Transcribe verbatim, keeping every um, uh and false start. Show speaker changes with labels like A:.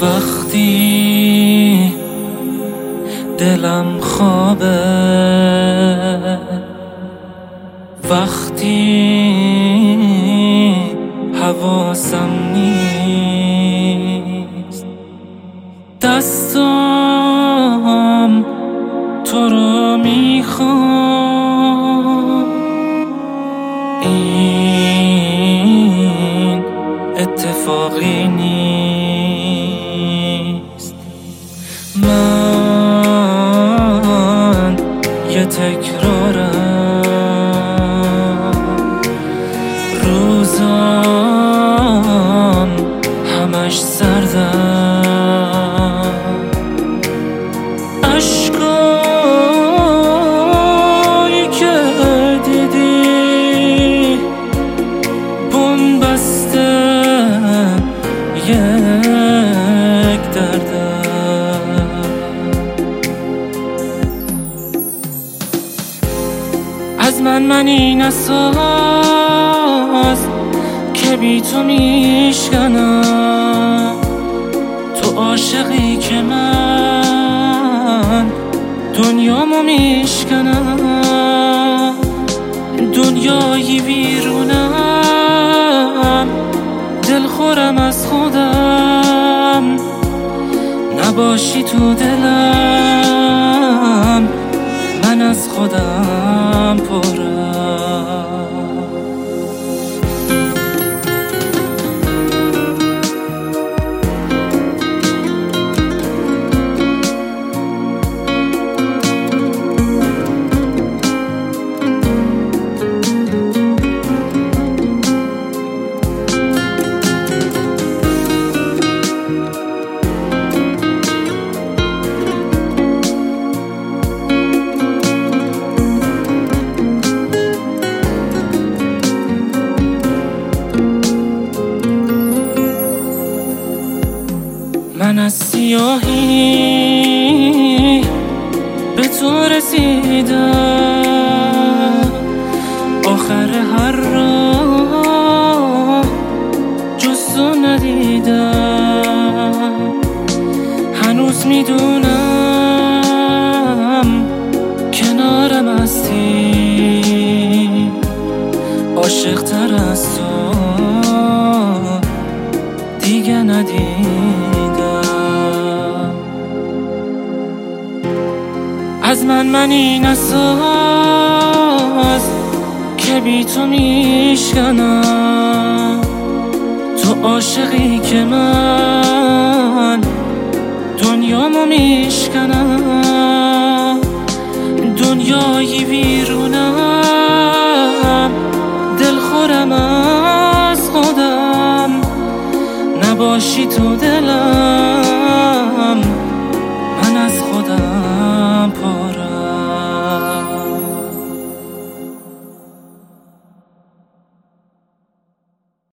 A: وقتی دلم خوابه، وقتی حواسم نیست، دستام تو رو میخوام، این اتفاقی نیست. من یه تکرارم، روزام همش سردم، عشقایی که دیدی بن بسته یک دردم. از من من این اساس که بی تو میشکنم، تو عاشقی که من دنیامو میشکنم، دنیایی ویرونم، دلخورم از خودم، نباشی تو دلم من از خودم پرم. من از سیاهی به تو رسیدم، آخر هر راه جز تو ندیدم، هنوز میدونم کنارم هستی، عاشق تر از تو دیگه ندیدم. از من من این اساس که بی تو میشکنم، تو عاشقی که من دنیامو میشکنم، دنیایی ویرونم، دلخورم از خودم، نباشی تو دلم